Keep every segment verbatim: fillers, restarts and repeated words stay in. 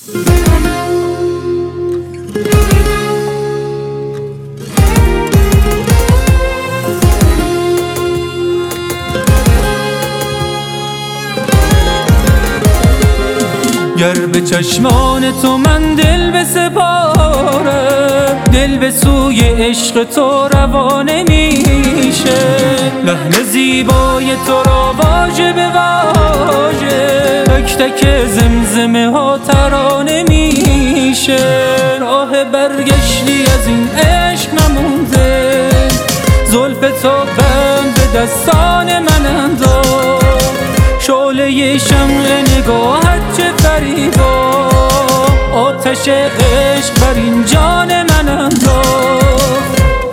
گر به چشمان تو من دل بسپارم، دل به سوی عشق تو روانه میشه. لحن زیبای تو را واژه به واژه، تک تک زمزمه ها ترانه میشه. راه برگشتی از این عشق نمونده، زلف تو بند به دستان من انداز. شعله شمع نگاهت چه فریبا، آتش عشق بر این جان من انداز.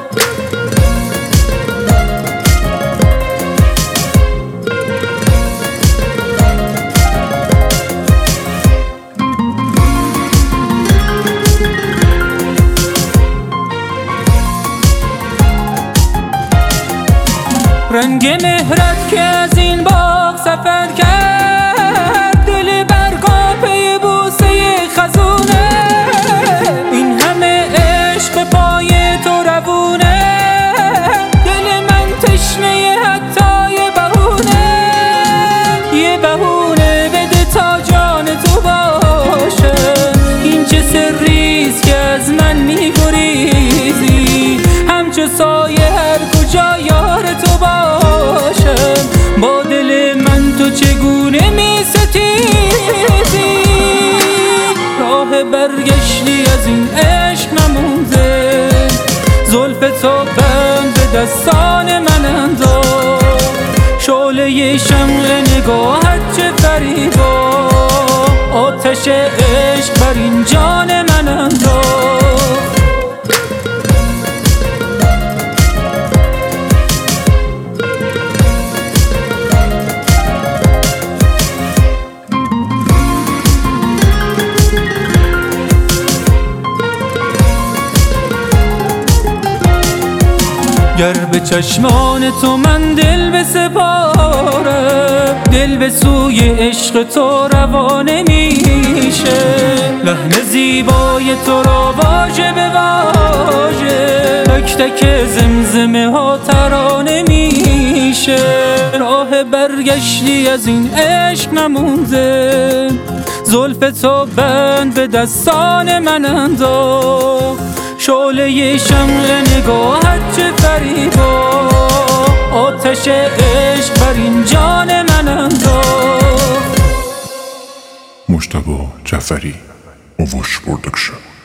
رنگ مهرت که از این باغ سفر کرد، دل برگا پی بوسه خزونه. این همه عشق پای تو روونه، دل من تشنه حتی یه بهونه. یه بهونه بده تا جان تو باشه، این چه سریست که از من میگریزی. همچو سایه هر کجا یار تو باشم، با دل من تو چگونه می ستیزی. راه برگشتی از این عشق نمونده، زلف تو بند به دستان من انداز. شعله شمع نگاهت چه فریبا، آتش عشق بر این جان من انداز. گر به چشمان تو من دل بسپارم، دل به سوی عشق تو روانه میشه. لحن زیبای تو را واژه به واژه، تک تک زمزمه ها ترانه میشه. راه برگشتی از این عشق نمونده، زلف تو بند به دستان من انداز. شعله شمع نگاهت چه فریبا، آتش عشق بر این جان من انداز. مجتبی جعفری، اووش پروداکشن.